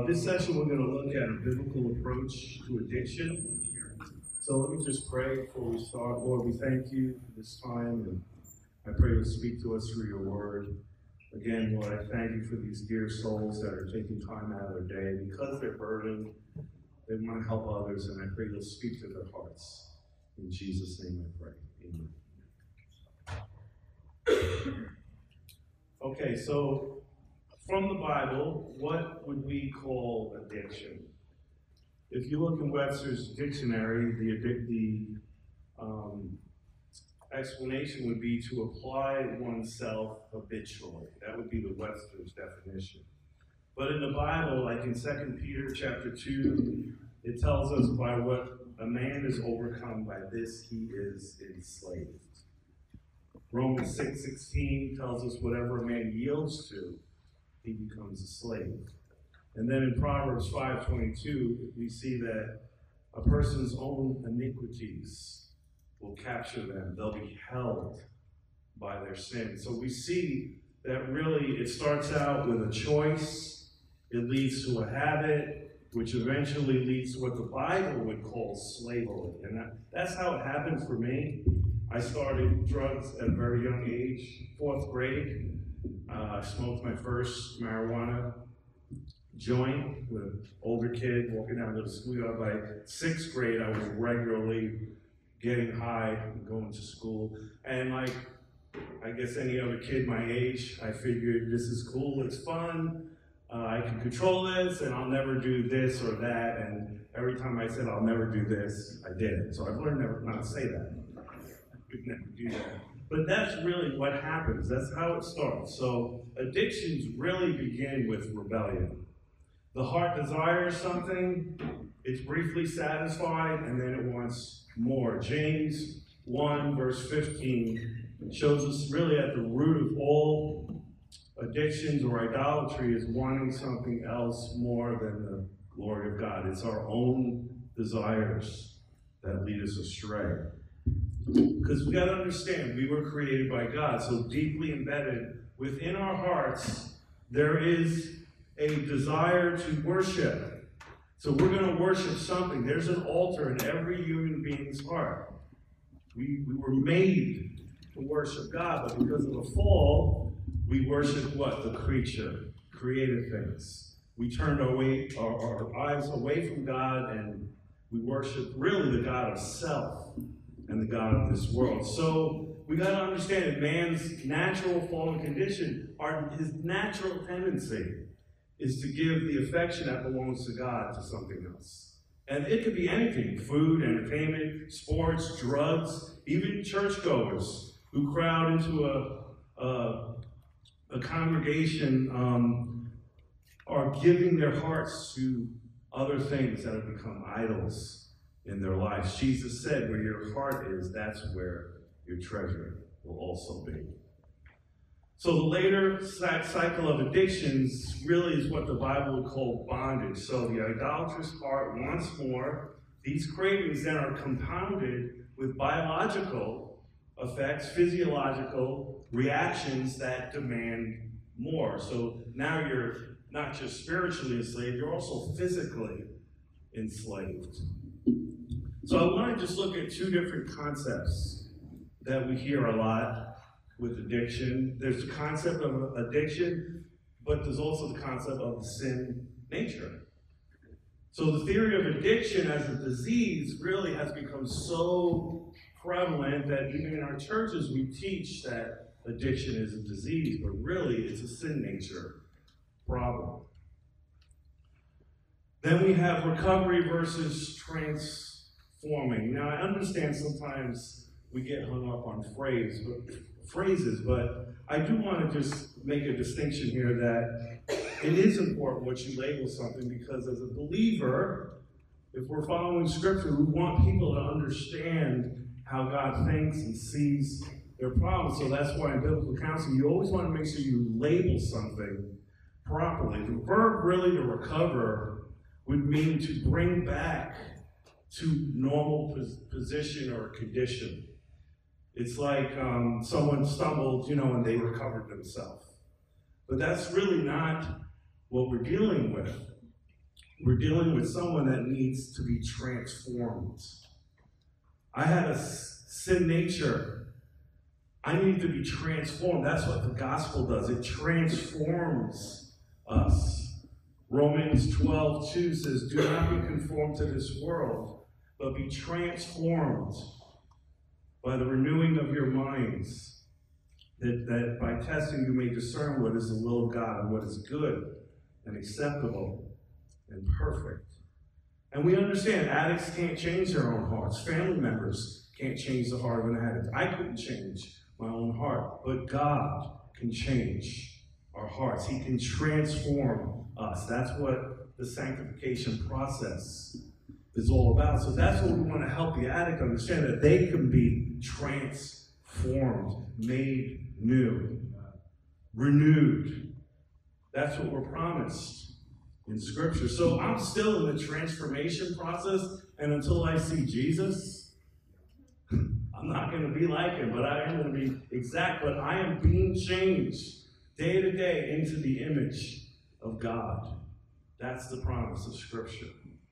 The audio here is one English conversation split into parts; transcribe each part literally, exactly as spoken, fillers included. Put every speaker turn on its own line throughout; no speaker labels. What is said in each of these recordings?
this session, we're going to look at a biblical approach to addiction. So let me just pray before we start. Lord, we thank you for this time, and I pray you'll speak to us through your word. Again, Lord, I thank you for these dear souls that are taking time out of their day because they're burdened. They want to help others, and I pray you'll speak to their hearts. In Jesus' name I pray. Amen. Okay, so from the Bible, what would we call addiction? If you look in Webster's dictionary, the, the um, explanation would be to apply oneself habitually. That would be the Webster's definition. But in the Bible, like in Second Peter chapter two, it tells us by what a man is overcome, by this he is enslaved. Romans six sixteen tells us whatever a man yields to, he becomes a slave. And then in Proverbs five twenty-two, we see that a person's own iniquities will capture them. They'll be held by their sin. So we see that really it starts out with a choice. It leads to a habit, which eventually leads to what the Bible would call slavery. And that, that's how it happened for me. I started drugs at a very young age, fourth grade. Uh, I smoked my first marijuana joint with an older kid walking down to the schoolyard. By sixth grade, I was regularly getting high and going to school. And like, I guess any other kid my age, I figured this is cool, it's fun, uh, I can control this, and I'll never do this or that. And every time I said I'll never do this, I did it. So I've learned never not to say that. I could never do that. But that's really what happens. That's how it starts. So addictions really begin with rebellion. The heart desires something, it's briefly satisfied, and then it wants more. James one, verse fifteen, shows us really at the root of all addictions or idolatry is wanting something else more than the glory of God. It's our own desires that lead us astray. Because we got to understand, we were created by God, so deeply embedded within our hearts, there is a desire to worship. So we're going to worship something. There's an altar in every human being's heart. We, we were made to worship God, but because of the fall, we worship what? The creature, created things. We turned our, way, our, our eyes away from God, and we worship really the God of self and the God of this world. So we got to understand that man's natural fallen condition, our, his natural tendency is to give the affection that belongs to God to something else. And it could be anything: food, entertainment, sports, drugs, even churchgoers who crowd into a, a, a congregation um, are giving their hearts to other things that have become idols in their lives. Jesus said, where your heart is, that's where your treasure will also be. So the later cycle of addictions really is what the Bible would call bondage. So the idolatrous heart wants more. These cravings then are compounded with biological effects, physiological reactions that demand more. So now you're not just spiritually enslaved, you're also physically enslaved. So I want to just look at two different concepts that we hear a lot with addiction. There's the concept of addiction, but there's also the concept of sin nature. So the theory of addiction as a disease really has become so prevalent that even in our churches we teach that addiction is a disease, but really it's a sin nature problem. Then we have recovery versus transforming. Now I understand sometimes we get hung up on phrase, but phrases, but I do want to just make a distinction here that it is important what you label something, because as a believer, if we're following Scripture, we want people to understand how God thinks and sees their problems. So that's why in biblical counseling, you always want to make sure you label something properly. The verb really to recover would mean to bring back to normal pos- position or condition. It's like um, someone stumbled, you know, and they recovered themselves. But that's really not what we're dealing with. we're dealing with someone that needs to be transformed. I had a sin nature. I need to be transformed. That's what the gospel does. It transforms us. Romans twelve two says, do not be conformed to this world, but be transformed by the renewing of your minds, that, that by testing you may discern what is the will of God and what is good and acceptable and perfect. And we understand addicts can't change their own hearts. Family members can't change the heart of an addict. I couldn't change my own heart, but God can change our hearts. He can transform us. That's what the sanctification process is all about. So that's what we want to help the addict understand, that they can be transformed, made new, renewed. That's what we're promised in Scripture. So I'm still in the transformation process, and until I see Jesus, I'm not going to be like him, but I am going to be exact, but I am being changed day to day into the image of God. That's the promise of Scripture.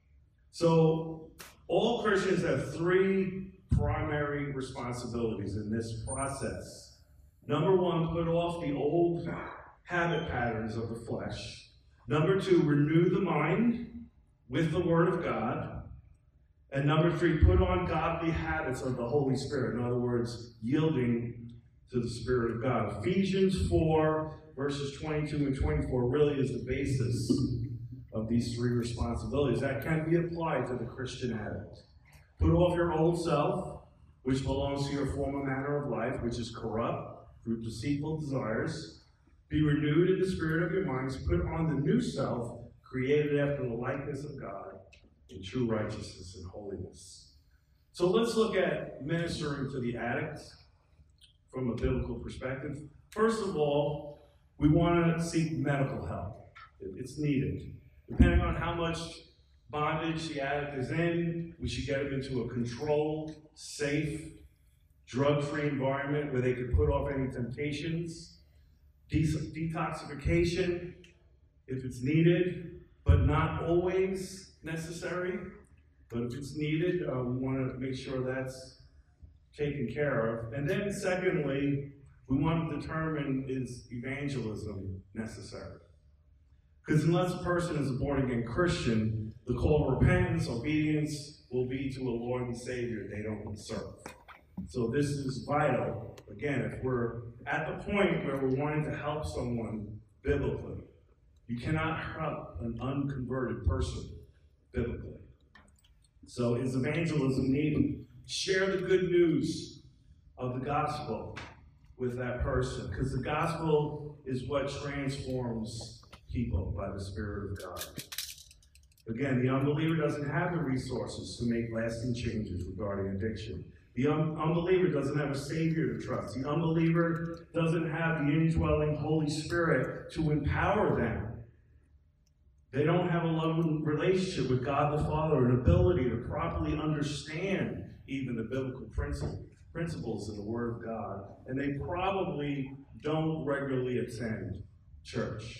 So all Christians have three primary responsibilities in this process. Number one, put off the old habit patterns of the flesh. Number two, renew the mind with the Word of God. And number three, put on godly habits of the Holy Spirit. In other words, yielding to the Spirit of God. Ephesians four, verses twenty-two and twenty-four really is the basis of these three responsibilities that can be applied to the Christian addict. Put off your old self, which belongs to your former manner of life, which is corrupt through deceitful desires. Be renewed in the spirit of your minds. Put on the new self, created after the likeness of God, in true righteousness and holiness. So let's look at ministering to the addict from a biblical perspective. First of all, we want to seek medical help. It's needed. Depending on how much bondage the addict is in, we should get him into a controlled, safe, drug-free environment where they can put off any temptations. De- detoxification, if it's needed, but not always necessary. But if it's needed, uh, we want to make sure that's taken care of. And then secondly, we want to determine, is evangelism necessary? Because unless a person is a born-again Christian, the call of repentance, obedience, will be to a Lord and Savior they don't serve. So this is vital. Again, if we're at the point where we're wanting to help someone biblically, you cannot help an unconverted person biblically. So is evangelism needed? Share the good news of the gospel with that person, because the gospel is what transforms people by the Spirit of God. Again, the unbeliever doesn't have the resources to make lasting changes regarding addiction. The un- unbeliever doesn't have a Savior to trust. The unbeliever doesn't have the indwelling Holy Spirit to empower them. They don't have a loving relationship with God the Father, an ability to properly understand even the biblical principles. principles in the Word of God, and they probably don't regularly attend church.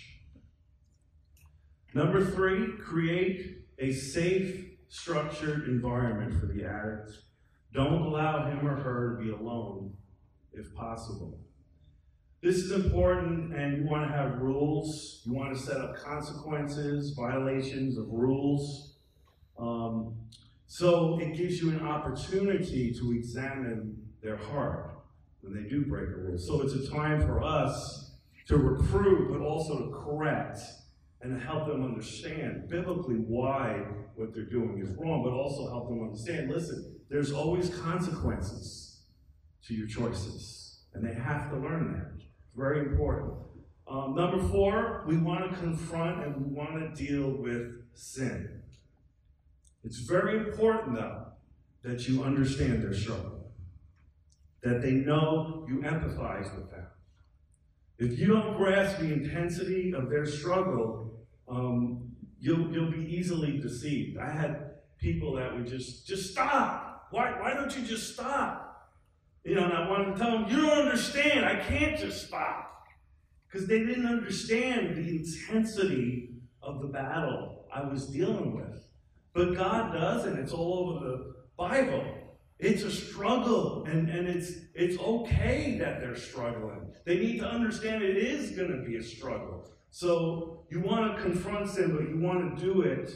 Number three, create a safe, structured environment for the addict. Don't allow him or her to be alone, if possible. This is important, and you want to have rules. You want to set up consequences, violations of rules. Um, so it gives you an opportunity to examine their heart when they do break a rule. So it's a time for us to reprove, but also to correct and to help them understand biblically why what they're doing is wrong, but also help them understand, listen, there's always consequences to your choices, and they have to learn that. It's very important. Um, number four, we want to confront and we want to deal with sin. It's very important, though, that you understand their struggle, that they know you empathize with them. If you don't grasp the intensity of their struggle, um, you'll, you'll be easily deceived. I had people that would just, just stop. Why, why don't you just stop? You know, and I wanted to tell them, you don't understand. I can't just stop. Because they didn't understand the intensity of the battle I was dealing with. But God does, and it's all over the Bible. It's a struggle, and, and it's, it's okay that they're struggling. They need to understand it is going to be a struggle. So you want to confront sin, but you want to do it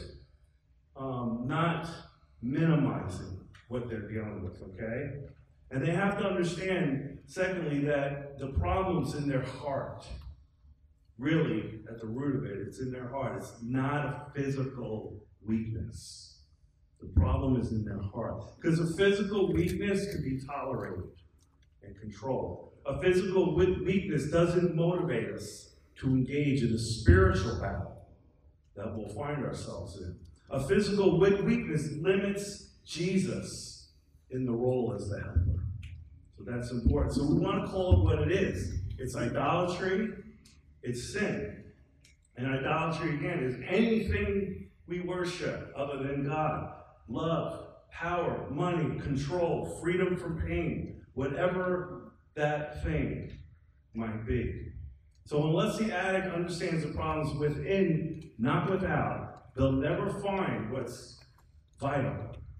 um, not minimizing what they're dealing with, okay? And they have to understand, secondly, that the problem's in their heart. Really, at the root of it, it's in their heart. It's not a physical weakness. The problem is in their heart. Because a physical weakness can be tolerated and controlled. A physical weakness doesn't motivate us to engage in a spiritual battle that we'll find ourselves in. A physical weakness limits Jesus in the role as the helper. So that's important. So we want to call it what it is. It's idolatry. It's sin. And idolatry, again, is anything we worship other than God. Love, power, money, control, freedom from pain, whatever that thing might be. So unless the addict understands the problems within, not without, they'll never find what's vital.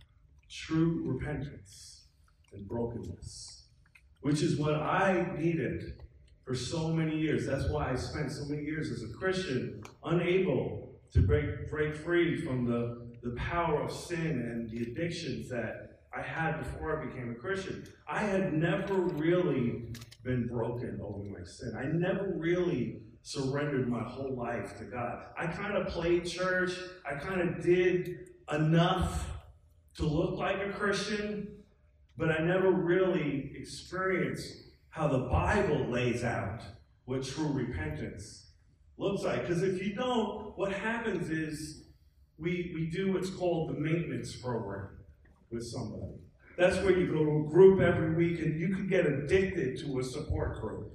True repentance and brokenness. Which is what I needed for so many years. That's why I spent so many years as a Christian unable to break, break free from the, the power of sin and the addictions that I had before I became a Christian. I had never really been broken over my sin. I never really surrendered my whole life to God. I kind of played church. I kind of did enough to look like a Christian, but I never really experienced how the Bible lays out what true repentance looks like. Because if you don't, what happens is we, we do what's called the maintenance program with somebody. That's where you go to a group every week and you can get addicted to a support group,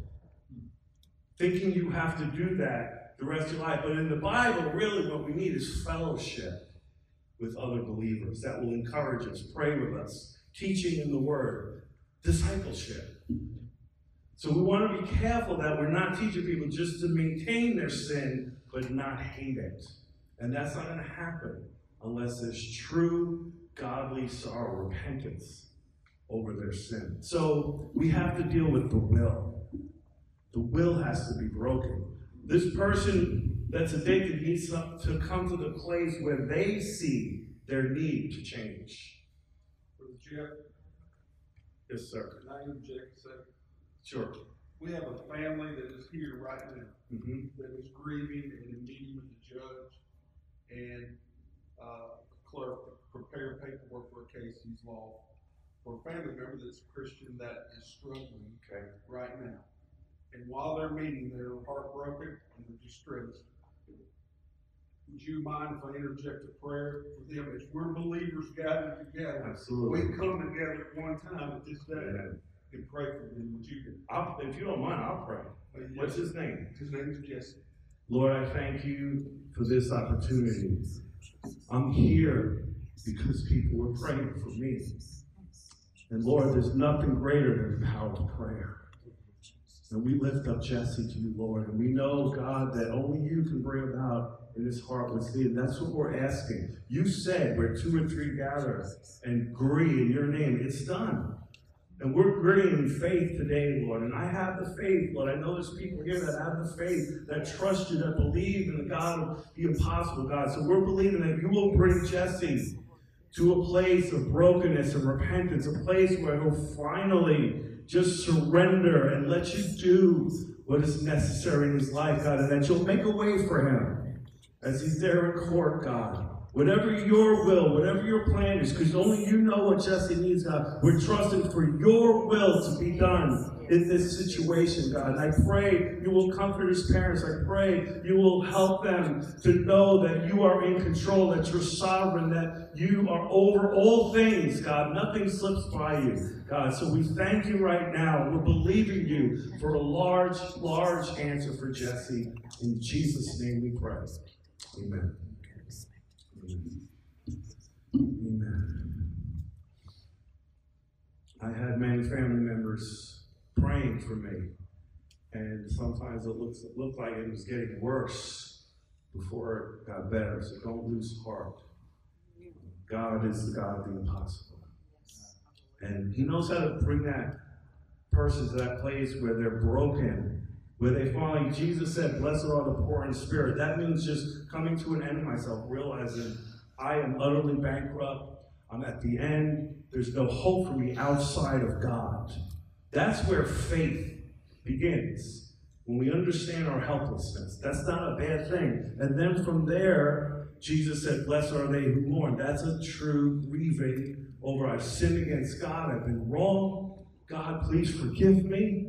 thinking you have to do that the rest of your life. But in the Bible, really what we need is fellowship with other believers that will encourage us, pray with us, teaching in the Word, discipleship. So we want to be careful that we're not teaching people just to maintain their sin, but not hate it. And that's not going to happen unless there's true, godly sorrow, repentance over their sin. So we have to deal with the will. The will has to be broken. This person that's addicted needs to come to the place where they see their need to change.
Brother Jeff?
Yes, sir.
Can I interject a second?
Sure.
We have a family that is here right now
Mm-hmm.
that is grieving and in meeting with the judge and uh, clerk to prepare paperwork for a case he's lost for a family member that's a Christian that is struggling
Okay.
right now. And while they're meeting, they're heartbroken and they're distressed. Would you mind if I interject a prayer for them as we're believers gathered together?
Absolutely.
We come together at one time at this day
Amen.
and pray for them. Would you?
I'll, if you don't mind, I'll pray.
Uh, yes.
What's his name?
His name is Jesse.
Lord, I thank you for this opportunity. I'm here because people are praying for me. And Lord, there's nothing greater than the power of prayer. And we lift up Jesse to you, Lord. And we know, God, that only you can bring about in his heart what's needed. That's what we're asking. You said where two or three gather and agree in your name, it's done. And we're agreeing in faith today, Lord. And I have the faith, Lord. I know there's people here that have the faith, that trust you, that believe in the God of the impossible, God. So we're believing that you will bring Jesse to a place of brokenness and repentance, a place where he'll finally just surrender and let you do what is necessary in his life, God, and that you'll make a way for him as he's there in court, God. Whatever your will, whatever your plan is, because only you know what Jesse needs, God. We're trusting for your will to be done in this situation, God. And I pray you will comfort his parents. I pray you will help them to know that you are in control, that you're sovereign, that you are over all things, God. Nothing slips by you, God. So we thank you right now. We're believing you for a large, large answer for Jesse. In Jesus' name we pray. Amen. Amen. I had many family members praying for me, and sometimes it looks it looked like it was getting worse before it got better. So don't lose heart. God is the God of the impossible. And he knows how to bring that person to that place where they're broken, where they finally, Jesus said, blessed are the poor in spirit. That means just coming to an end of myself, realizing I am utterly bankrupt. I'm at the end. There's no hope for me outside of God. That's where faith begins. When we understand our helplessness, that's not a bad thing. And then from there, Jesus said, blessed are they who mourn. That's a true grieving over I've sinned against God. I've been wrong. God, please forgive me.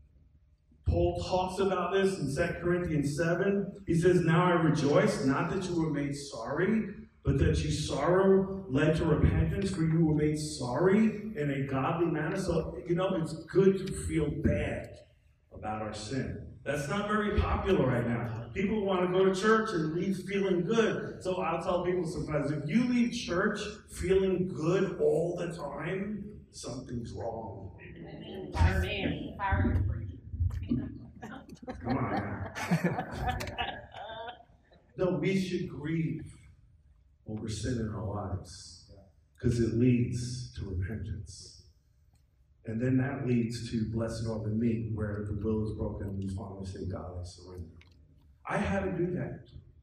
Paul talks about this in Second Corinthians seven. He says, now I rejoice, not that you were made sorry, but that your sorrow led to repentance, for you were made sorry in a godly manner. So, you know, it's good to feel bad about our sin. That's not very popular right now. People want to go to church and leave feeling good. So I'll tell people sometimes, if you leave church feeling good all the time, something's wrong.
Amen. Fire your preacher.
Come on now. No, we should grieve over sin in our lives because it leads to repentance. And then that leads to blessed are the meek, where the will is broken and we finally say, God, I surrender. I had to do that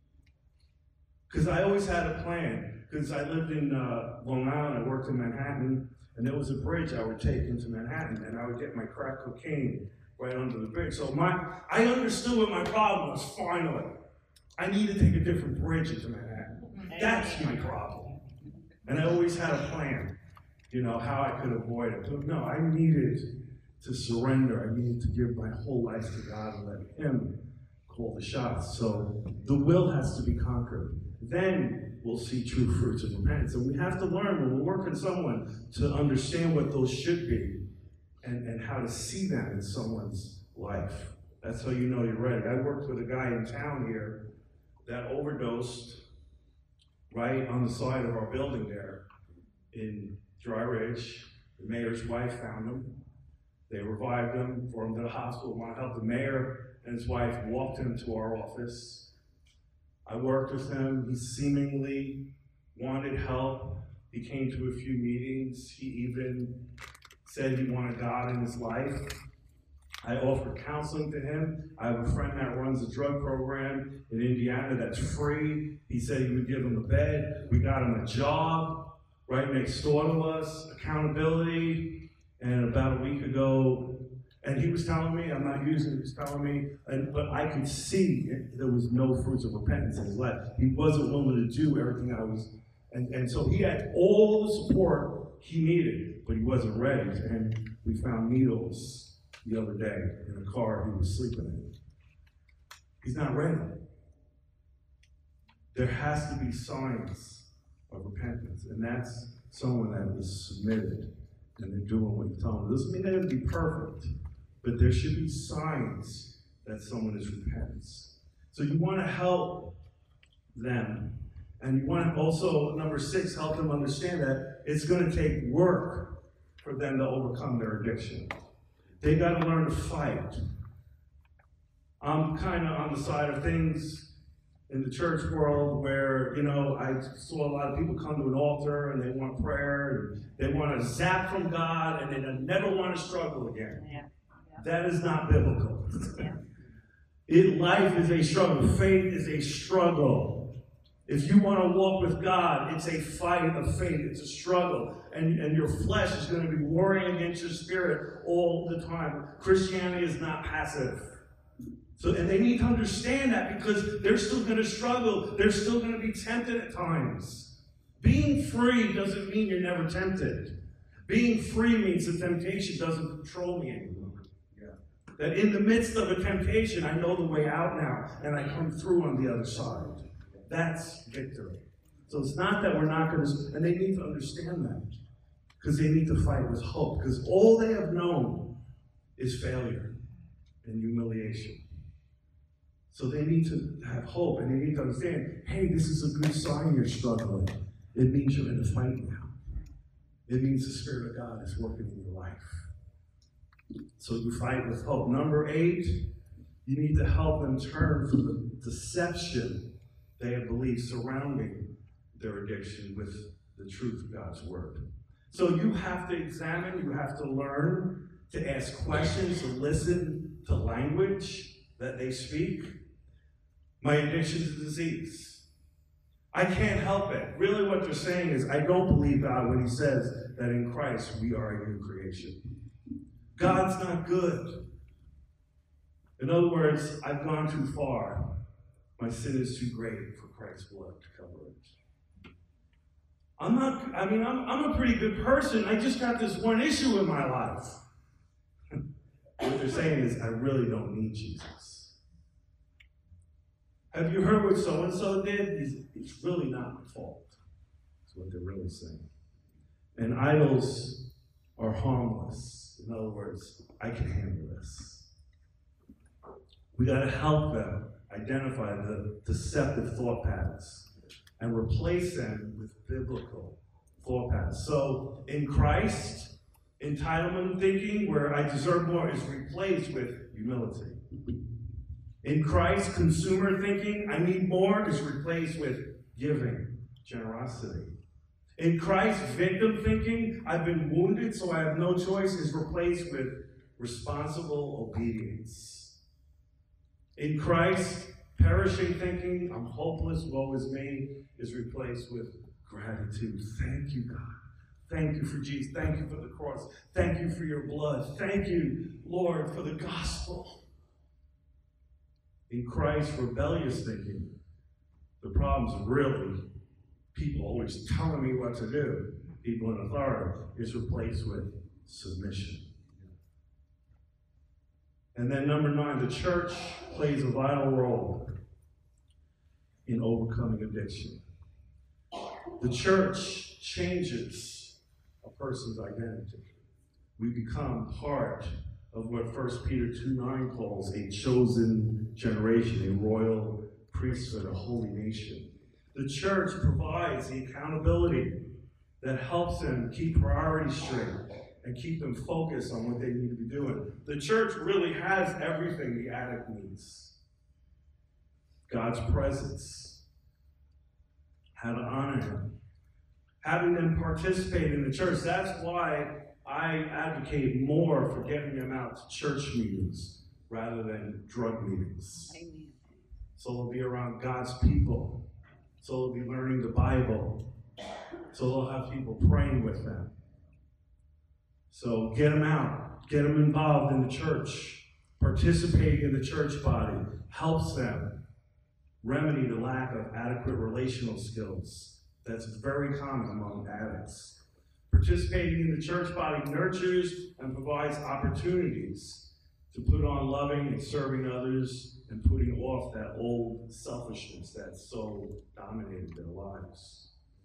because I always had a plan. Because I lived in uh, Long Island, I worked in Manhattan, and there was a bridge I would take into Manhattan, and I would get my crack cocaine right under the bridge. So my, I understood what my problem was finally. I need to take a different bridge into Manhattan. That's my problem. And I always had a plan, you know, how I could avoid it. But no, I needed to surrender. I needed to give my whole life to God and let him call the shots. So the will has to be conquered. Then we'll see true fruits of repentance. And we have to learn when we're working someone to understand what those should be and, and how to see them in someone's life. That's how you know you're ready. I worked with a guy in town here that overdosed right on the side of our building there in Dry Ridge. The mayor's wife found him. They revived him, brought him to the hospital, wanted to help. The mayor and his wife walked him to our office. I worked with him. He seemingly wanted help. He came to a few meetings. He even said he wanted God in his life. I offered counseling to him. I have a friend that runs a drug program in Indiana that's free. He said he would give him a bed. We got him a job right next door to us, accountability. And about a week ago, and he was telling me, I'm not using it, he was telling me, and, but I could see it, there was no fruits of repentance in his life. He wasn't willing to do everything I was, and, and so he had all the support he needed, but he wasn't ready. And we found needles the other day in a car he was sleeping in. He's not ready. There has to be signs of repentance, and that's someone that is submitted and they're doing what you tell them. It doesn't mean they're going to be perfect, but there should be signs that someone is repentance. So you want to help them, and you want to also, number six, help them understand that it's going to take work for them to overcome their addiction. They got to learn to fight. I'm kind of on the side of things in the church world where, you know, I saw a lot of people come to an altar and they want prayer and they want to zap from God and they never want to struggle again.
Yeah. Yeah.
That is not biblical.
Yeah.
It, life is a struggle. Faith is a struggle. If you want to walk with God, it's a fight of faith. It's a struggle. And, and your flesh is going to be warring against your spirit all the time. Christianity is not passive. So, and they need to understand that because they're still going to struggle. They're still going to be tempted at times. Being free doesn't mean you're never tempted. Being free means the temptation doesn't control me anymore. Yeah. That in the midst of a temptation, I know the way out now, and I come through on the other side. That's victory. So it's not that we're not going to, and they need to understand that because they need to fight with hope because all they have known is failure and humiliation. So they need to have hope, and they need to understand, hey, this is a good sign you're struggling. It means you're in a fight now. It means the Spirit of God is working in your life. So you fight with hope. Number eight, you need to help them turn from the deception they have beliefs surrounding their addiction with the truth of God's word. So you have to examine, you have to learn to ask questions, to listen to language that they speak. My addiction is a disease. I can't help it. Really what they're saying is, I don't believe God when he says that in Christ we are a new creation. God's not good. In other words, I've gone too far. My sin is too great for Christ's blood to cover it. I'm not, I mean, I'm, I'm a pretty good person. I just got this one issue in my life. What they're saying is, I really don't need Jesus. Have you heard what so-and-so did? It's, it's really not my fault. That's what they're really saying. And idols are harmless. In other words, I can handle this. We got to help them identify the deceptive thought patterns and replace them with biblical thought patterns. So in Christ, entitlement thinking, where I deserve more, is replaced with humility. In Christ, consumer thinking, I need more, is replaced with giving, generosity. In Christ, victim thinking, I've been wounded, so I have no choice, is replaced with responsible obedience. In Christ, perishing thinking, I'm hopeless, woe is me, is replaced with gratitude. Thank you, God. Thank you for Jesus. Thank you for the cross. Thank you for your blood. Thank you, Lord, for the gospel. In Christ, rebellious thinking, the problem's really people always telling me what to do. People in authority is replaced with submission. And then number nine, the church plays a vital role in overcoming addiction. The church changes a person's identity. We become part of what First Peter two nine calls a chosen generation, a royal priesthood, a holy nation. The church provides the accountability that helps them keep priorities straight and keep them focused on what they need to be doing. The church really has everything the addict needs. God's presence, how to honor him, having them participate in the church. That's why I advocate more for getting them out to church meetings rather than drug meetings.
Amen.
So they'll be around God's people. So they'll be learning the Bible. So they'll have people praying with them. So get them out. Get them involved in the church. Participating in the church body helps them remedy the lack of adequate relational skills. That's very common among addicts. Participating in the church body nurtures and provides opportunities to put on loving and serving others and putting off that old selfishness that so dominated their lives.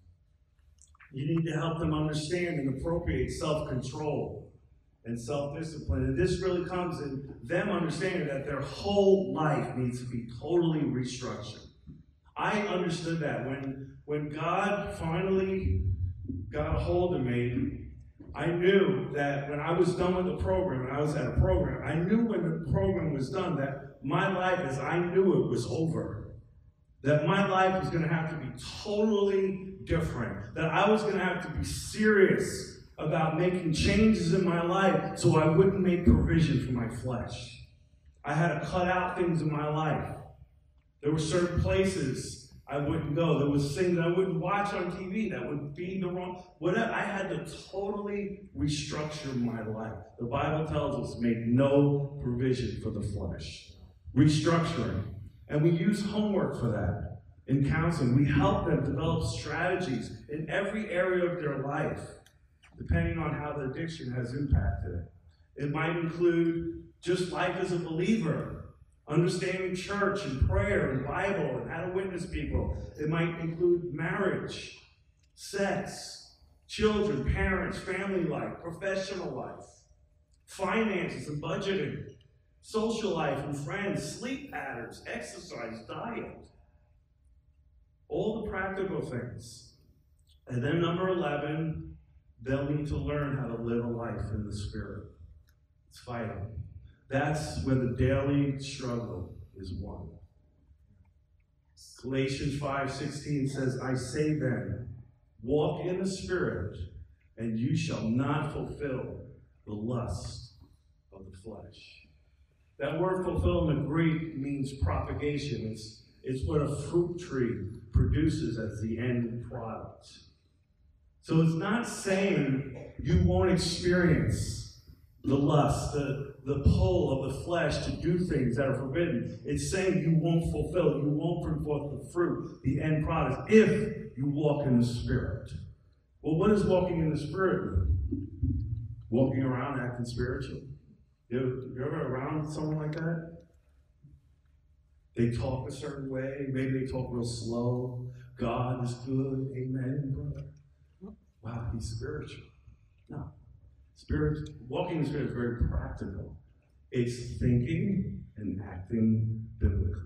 You need to help them understand and appropriate self-control and self-discipline. And this really comes in them understanding that their whole life needs to be totally restructured. I understood that when, when God finally got a hold of me, I knew that when I was done with the program, and I was at a program, I knew when the program was done that my life, as I knew it, was over. That my life was going to have to be totally different. That I was going to have to be serious about making changes in my life so I wouldn't make provision for my flesh. I had to cut out things in my life. There were certain places I wouldn't go. There was things I wouldn't watch on T V that would be the wrong, whatever. I had to totally restructure my life. The Bible tells us make no provision for the flesh. Restructuring. And we use homework for that. In counseling, we help them develop strategies in every area of their life, depending on how the addiction has impacted it. It might include just life as a believer, understanding church and prayer and Bible and how to witness people. It might include marriage, sex, children, parents, family life, professional life, finances and budgeting, social life and friends, sleep patterns, exercise, diet. All the practical things. And then number eleven, they'll need to learn how to live a life in the Spirit. It's vital. That's where the daily struggle is won. Galatians five sixteen says, I say then, walk in the Spirit, and you shall not fulfill the lust of the flesh. That word fulfill in the Greek means propagation. It's, it's what a fruit tree produces as the end product. So it's not saying you won't experience the lust, the, the pull of the flesh to do things that are forbidden. It's saying you won't fulfill, you won't bring forth the fruit, the end product, if you walk in the Spirit. Well, what does walking in the Spirit mean? Walking around acting spiritual. You, you ever around someone like that? They talk a certain way. Maybe they talk real slow. God is good. Amen, brother. Wow, he's spiritual. No. Spirit, walking in the Spirit is very practical. It's thinking and acting biblically.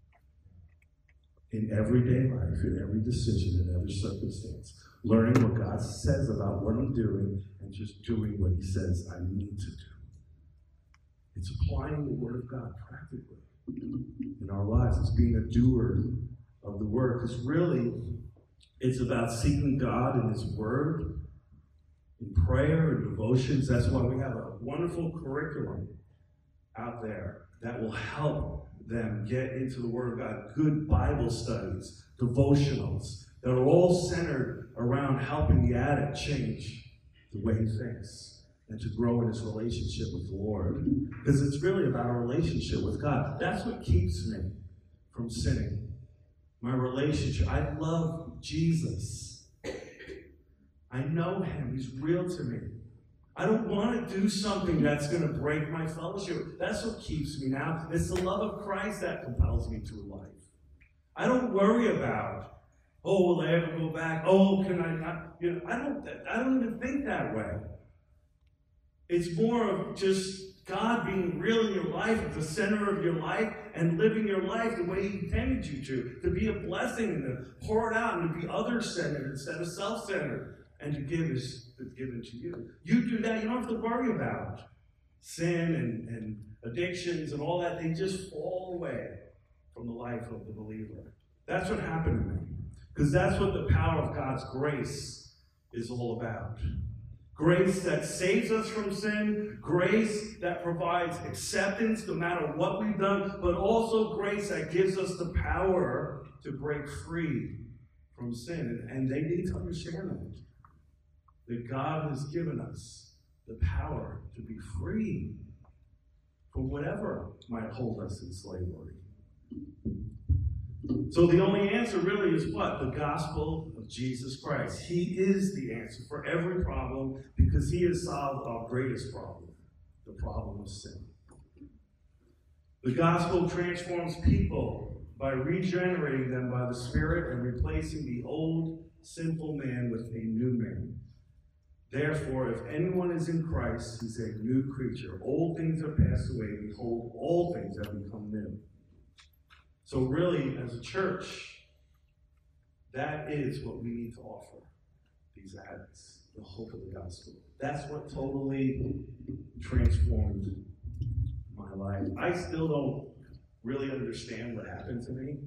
In everyday life, in every decision, in every circumstance. Learning what God says about what I'm doing and just doing what he says I need to do. It's applying the Word of God practically in our lives. It's being a doer of the Word. Because really, it's about seeking God in his Word, in prayer and devotions. That's why we have a wonderful curriculum out there that will help them get into the Word of God. Good Bible studies, devotionals, that are all centered around helping the addict change the way he thinks and to grow in his relationship with the Lord. Because it's really about a relationship with God. That's what keeps me from sinning. My relationship. I love Jesus. I know him. He's real to me. I don't want to do something that's going to break my fellowship. That's what keeps me now. It's the love of Christ that compels me through life. I don't worry about, oh, will I ever go back? Oh, can I not? You know, I don't. I don't even think that way. It's more of just God being real in your life at the center of your life and living your life the way he intended you to. To be a blessing and to pour it out and to be other-centered instead of self-centered. And to give is given to you. You do that, you don't have to worry about sin and, and addictions and all that. They just fall away from the life of the believer. That's what happened to me. Because that's what the power of God's grace is all about. Grace that saves us from sin, grace that provides acceptance no matter what we've done, but also grace that gives us the power to break free from sin. And they need to understand that. That God has given us the power to be free from whatever might hold us in slavery. So the only answer really is what? The gospel of Jesus Christ. He is the answer for every problem because he has solved our greatest problem, the problem of sin. The gospel transforms people by regenerating them by the Spirit and replacing the old sinful man with a new man. Therefore, if anyone is in Christ, he's a new creature. Old things have passed away. Behold, all things have become new. So really, as a church, that is what we need to offer these addicts, the hope of the gospel. That's what totally transformed my life. I still don't really understand what happened to me.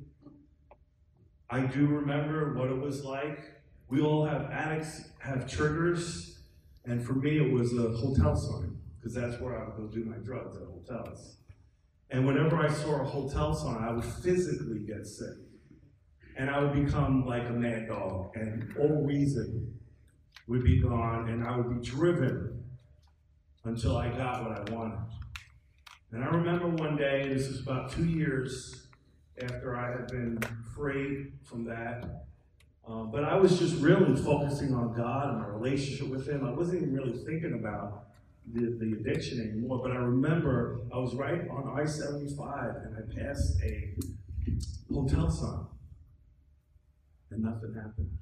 I do remember what it was like. We all have addicts, have triggers. And for me, it was a hotel sign, because that's where I would go do my drugs, at hotels. And whenever I saw a hotel sign, I would physically get sick. And I would become like a mad dog, and all reason would be gone, and I would be driven until I got what I wanted. And I remember one day, this was about two years after I had been free from that, Um, but I was just really focusing on God and my relationship with him. I wasn't even really thinking about the, the addiction anymore. But I remember I was right on I seventy-five and I passed a hotel sign. And nothing happened.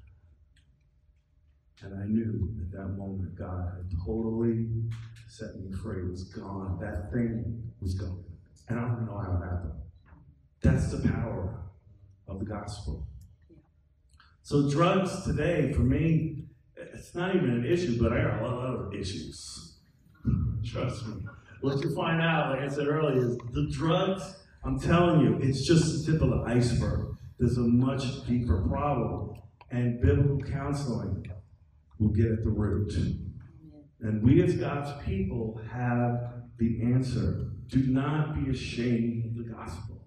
And I knew at that moment God had totally set me free. It was gone. That thing was gone. And I don't know how it happened. That's the power of the gospel. So drugs today, for me, it's not even an issue, but I got a lot of other issues. Trust me. What you find out, like I said earlier, is the drugs, I'm telling you, it's just the tip of the iceberg. there's a much deeper problem. And biblical counseling will get at the root. And we as God's people have the answer. Do not be ashamed of the gospel.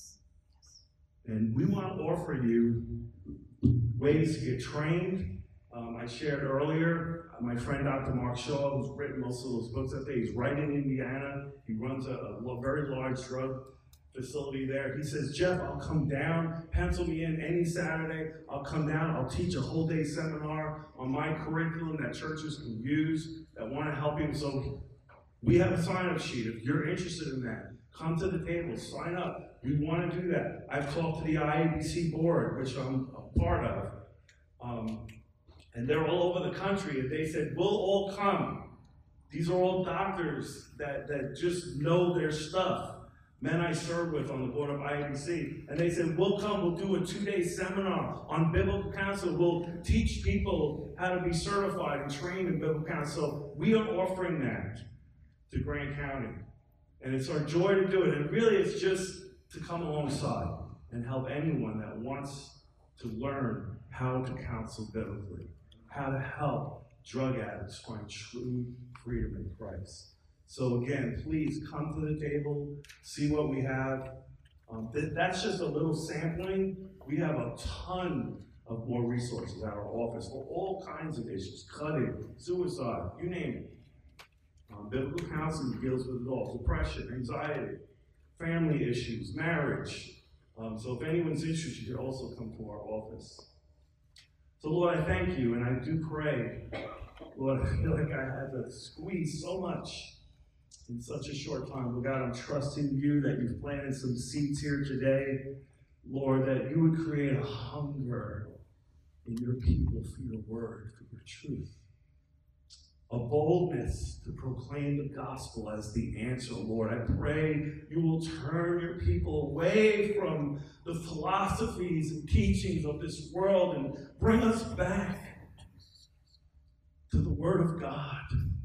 And we want to offer you ways to get trained. Um, I shared earlier, uh, my friend Doctor Mark Shaw, who's written most of those books, I think he's right in Indiana. He runs a, a very large drug facility there. He says, Jeff, I'll come down, pencil me in any Saturday. I'll come down, I'll teach a whole day seminar on my curriculum that churches can use that want to help him. So we have a sign-up sheet. If you're interested in that, come to the table, sign up. We want to do that. I've talked to the I A B C board, which I'm a part of, um, and they're all over the country, and they said, we'll all come. These are all doctors that, that just know their stuff. Men I serve with on the board of I A B C, and they said, we'll come, we'll do a two-day seminar on biblical counsel. We'll teach people how to be certified and trained in biblical counsel. So we are offering that to Grant County. And it's our joy to do it. And really, it's just to come alongside and help anyone that wants to learn how to counsel biblically, how to help drug addicts find true freedom in Christ. So again, please come to the table, see what we have. Um, th- that's just a little sampling. We have a ton of more resources at our office for all kinds of issues, cutting, suicide, you name it. Um, biblical counseling deals with it all: depression, anxiety, family issues, marriage. Um, so if anyone's interested, you can also come to our office. So Lord, I thank you, and I do pray, Lord, I feel like I had to squeeze so much in such a short time. But God, I'm trusting you that you've planted some seeds here today. Lord, that you would create a hunger in your people for your word, for your truth. A boldness to proclaim the gospel as the answer, Lord. I pray you will turn your people away from the philosophies and teachings of this world and bring us back to the word of God,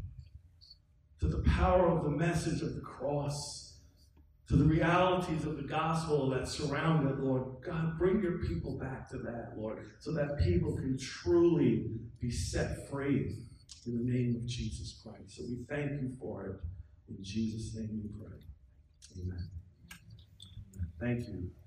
to the power of the message of the cross, to the realities of the gospel that surround it, Lord. God, bring your people back to that, Lord, so that people can truly be set free in the name of Jesus Christ. So we thank you for it. In Jesus' name we pray. Amen. Thank you.